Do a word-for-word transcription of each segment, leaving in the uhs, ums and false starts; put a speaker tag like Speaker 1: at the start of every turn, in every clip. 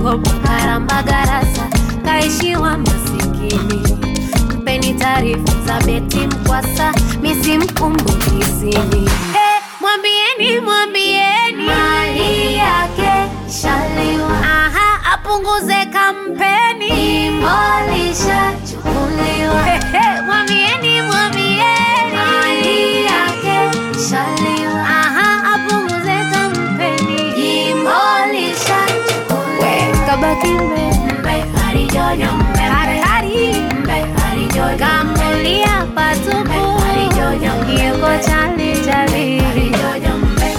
Speaker 1: kopa karamba garasa kaishiwa masikini. Mpeni taarifa za beti mkwasa misi mkumbuki sini. Hey, mwambieni mwambieni mali yake shaliwa. Aha, apunguze kampeni imolisha chukuliwa. Hey, hey, mwambieni mwambieni mali yake shaliwa. Aha, apunguze kampeni imolisha chukuliwa. Kabaki mbe mbe hari jojo mbe hari hari mbe hari jojo kamulia patupu hari jojo yego chali chali hari jojo mbe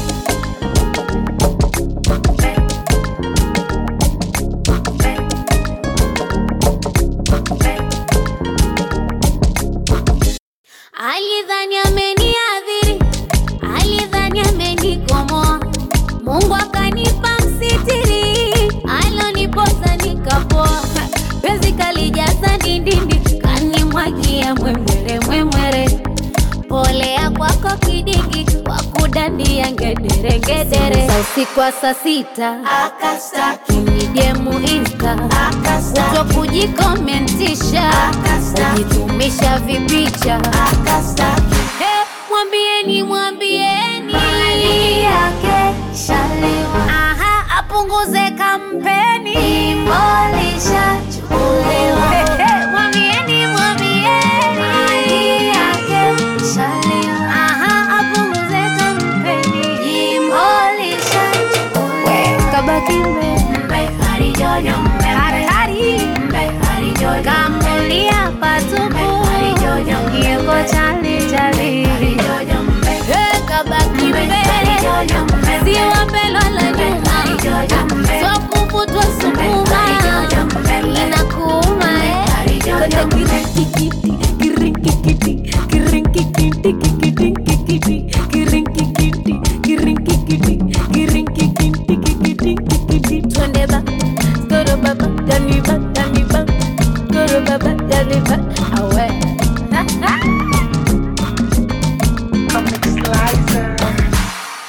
Speaker 1: alidhani ameniadhiri, alidhani amenikomoa, Mungu akanipa msitiri, alonipoza nikapoa. Penzi kalijaza dindindi, kanimwagia mwemwere mwemwere. Polea kwako kidingi, wakudandia ngedere ngedere. Sa usiku wa saa sita akastaki, nijemu insta akastaki, uto kujikomentisha akastaki, ujitumisha vipicha akastaki. Hey, mwambieni mwambieni mali yake shaliwa. Aha, apunguze kampeni imolisha chukuliwa. Hey, hey, mwambieni mwambieni mali yake shaliwa. Aha, apunguze kampeni imolisha chukuliwa. Kabaki mbe mbe hari jojo mbe hari hari mbe hari jojo kamulia patupu hari jojo yego chali chali.